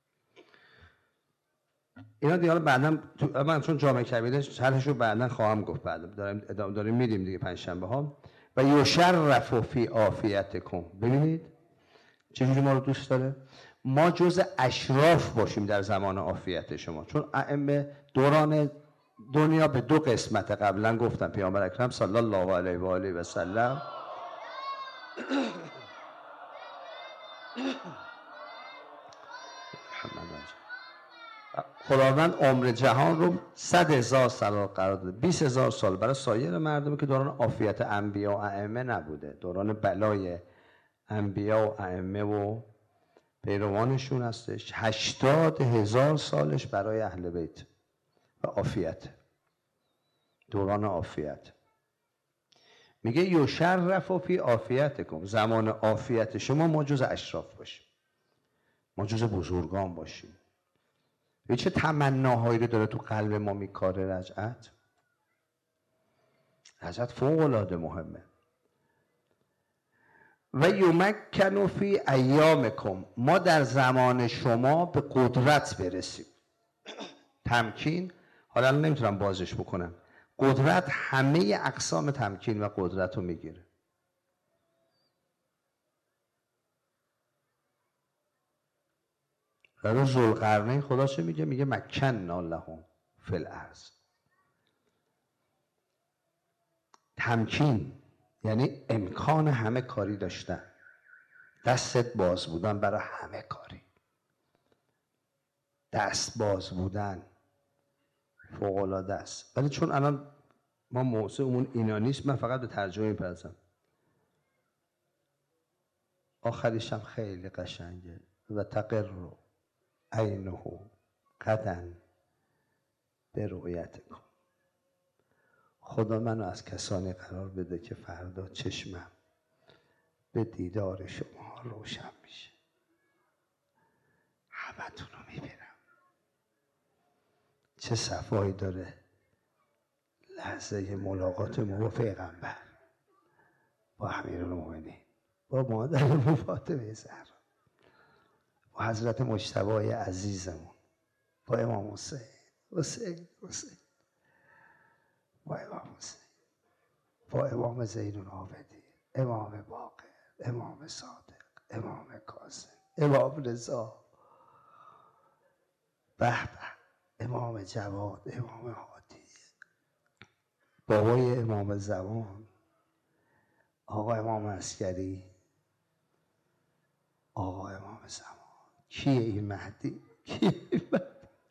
اینا دیگه حالا بعداً من چون جامعه کبیره شرحشو بعداً خواهم گفت، بعد داریم ادامه داریم میدیم دیگه پنج شنبه ها. و یشرف فی عافیتکم، ببینید چجوری ما رو دوست داره. ما جز اشراف باشیم در زمان عافیت شما، چون ائمه دوران دنیا به دو قسمت قبلا گفتم. پیامبر اکرم صلی الله علیه و آله و سلم خداوند عمر جهان رو صد هزار سال قرار داده، بیست هزار سال برای سایر مردمی که دوران عافیت انبیا و ائمه نبوده، دوران بلای انبیا و ائمه و پیروانشون هستش. هشتاد هزار سالش برای اهل بیت و عافیت، دوران عافیت. میگه یشرف فی عافیتکم، زمان عافیت شما ما جز اشراف باشیم، ما جز بزرگان باشیم. به چه تمناهایی رو داره تو قلب ما میکاره رجعت؟ رجعت فوق العاده مهمه. و یمکن فی ایامکم، ما در زمان شما به قدرت برسیم. تمکین، حالا نمیتونم بازش بکنم، قدرت همه اقسام تمکین و قدرت رو میگیره. برای ذوالقرنین خدا چه میگه؟ میگه مکننا لهم فی الارض. تمکین یعنی امکان همه کاری داشتن، دستت باز بودن برای همه کاری، دست باز بودن فوق العاده است. ولی چون الان ما موضوعمون اینا نیست، من فقط به ترجمه میپردازم. آخریش هم خیلی قشنگه. و تقر عینه غدا برؤیتکم. خدا منو از کسانی قرار بده که فردا چشمم به دیدار شما روشن میشه، همتون رو میبینم. چه صفایی داره لحظه ملاقات ما با پیغمبر، با امیرالمومنین، با مادرمون فاطمه زهرا، با حضرت مجتبی عزیزمون، با امام حسین حسین حسین با امام حسین، با امام زین العابدین، امام باقر، امام صادق، امام کاظم، امام رضا، به به، امام جواد، امام هادی، بابای امام زمان، آقا امام عسکری، آقا امام زمان. کیه این مهدی؟ کیه این مهدی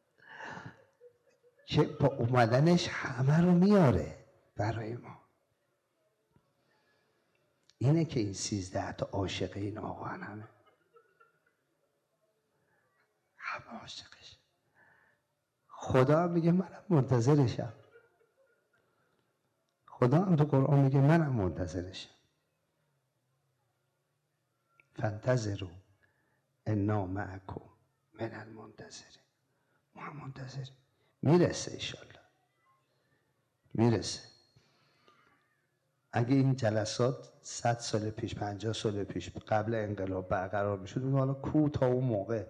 که با اومدنش همه رو میاره برای ما؟ اینه که این سیزده تا عاشق این آقا همه همه عاشقش. خدا هم میگه منم منتظرشم. خدا هم تو قرآن میگه منم منتظرشم. فانتظروا انا معکم من المنتظرین. ما هم منتظریم. میرسه انشالله، میرسه. اگه این جلسات صد سال پیش، پنجاه سال پیش قبل انقلاب برقرار میشد، اون حالا کو تا اون موقع.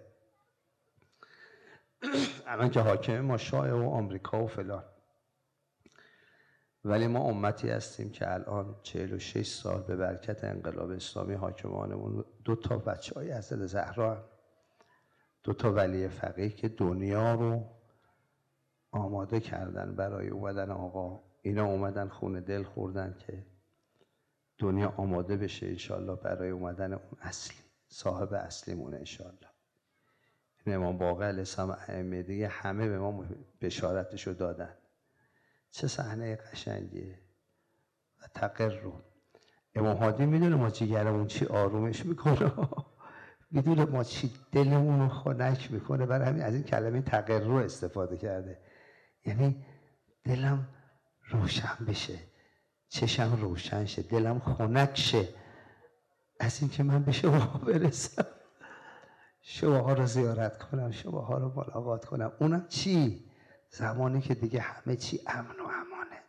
الان که حاکم ما شاه و آمریکا و فلان، ولی ما امتی هستیم که الان چهل و شش سال به برکت انقلاب اسلامی حاکمانمون دو تا بچه های حضرت زهرا، دو تا ولی فقیه که دنیا رو آماده کردن برای اومدن آقا. اینا اومدن خون دل خوردن که دنیا آماده بشه انشالله برای اومدن اون اصلی، صاحب اصلیمونه انشالله. این امام باقر علیه السلام، ائمه دیگه همه به ما بشارتشو دادن. چه صحنه قشنگیه. و تقر رو امام هادی میدونه ما جیگرمون چی آرومش میکنه، میدونه ما چی دلمون رو خنک میکنه. برای همین از این کلمه تقر رو استفاده کرده، یعنی دلم روشن بشه، چشم روشن شه، دلم خنک شه از این که من به شما برسم، شماها رو زیارت کنم، شماها رو ملاقات کنم. اونم چی؟ زمانی که دیگه همه چی امن و امانه.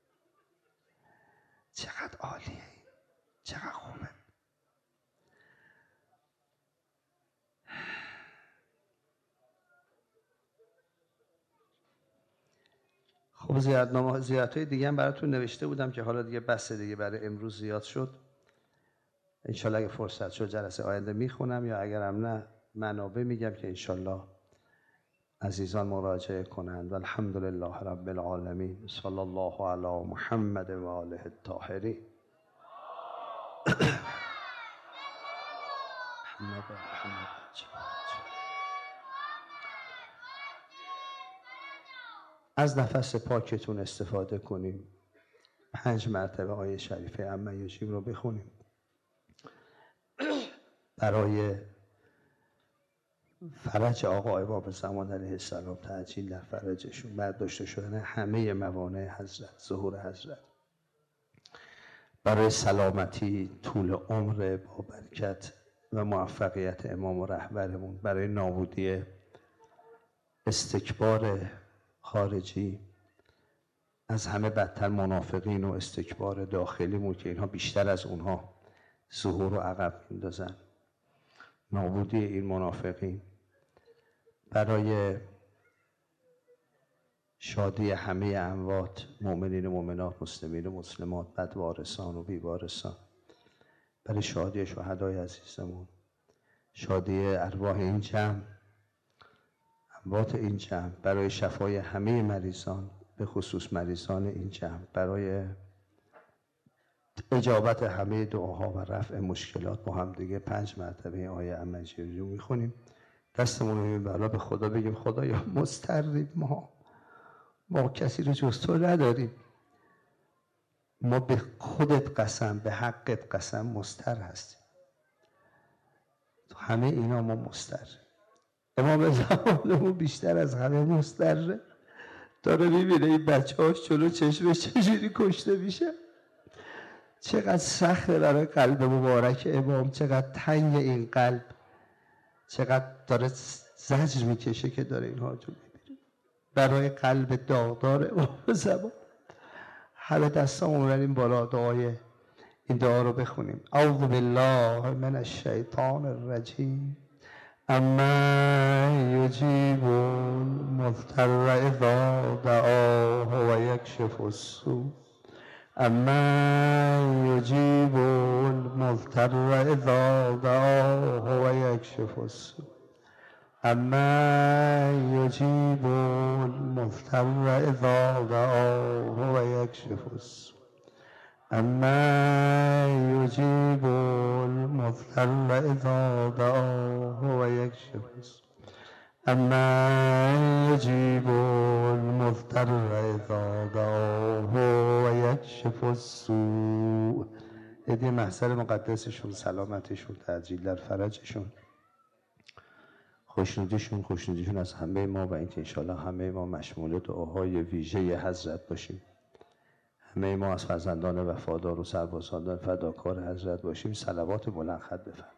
چقدر عالیه این، چقدر خوبه. خب زیارتنامه، زیارت‌های دیگه هم براتون نوشته بودم که حالا دیگه بس دیگه برای امروز زیاد شد. انشالله اگه فرصت شد جلسه آینده میخونم، یا اگرم نه منابع میگم که انشالله عزیزان مراجعه کنند. و الحمدلله رب العالمین. صلی الله علی محمد و آله الطاهرین. از نفس پاکتون استفاده کنیم. پنج مرتبه آیه شریفه عما یجیب رو بخونیم برای فرج آقا امام زمان علیه السلام، تعجیل در فرجشون، برداشته شدن همه موانع حضرت، ظهور حضرت، برای سلامتی، طول عمر با برکت و موفقیت امام و رهبرمون، برای نابودی استکبار خارجی، از همه بدتر منافقین و استکبار داخلیمون که اینها بیشتر از اونها ظهور و عقب میندازن، نابودی این منافقین، برای شادی همه اموات، مؤمنین و مؤمنات، مسلمین و مسلمات، بدوارثان و بیوارثان، برای شادی شهدای عزیزمون، شادی ارواح این جمع، اموات این جمع، برای شفای همه مریضان، به خصوص مریضان این جمع، برای اجابت همه دعاها و رفع مشکلات. با هم دیگه پنج مرتبه آیه امجیری رو میخونیم، دستمون رو بالا به خدا بگیم خدایا مضطریم، ما ما کسی رو جز تو نداریم، ما به خودت قسم، به حقت قسم مضطر هستیم، تو همه اینا ما مضطر. امام زمانمون بیشتر از همه مضطره، داره میبینه این بچه هاش جلو چشمش چجوری کشته میشه، چقدر سخته برای قلب مبارک امام، چقدر تنگ این قلب، چقدر داره زجر میکشه که داره اینها رو میبینه برای قلب داغدار امام زمان. همه دستامون بریم بالا، دعای این دعا رو بخونیم. اعوذ بالله من الشیطان الرجیم. اما یجیب المضطر اذا دعاه و یکشف السوء. اما یجیب المضطر اذا دعاه و یکشف السوء. اما یجیب المضطر اذا دعاه و یکشف السوء. اما یجیب المضطر اذا دعاه و یکشف السوء. اما یجیب المضطر اذا دعاه و یکشف السوء. هدیه محضر مقدسشون، سلامتشون، تعجیل در فرجشون، خوشنودیشون خوشنودیشون از همه ما، و اینکه انشاءالله همه ما مشمول دعاهای ویژه حضرت باشیم، همه ما از فرزندان وفادار و سربازان فداکار حضرت باشیم. صلوات بلند خط بفرمایید.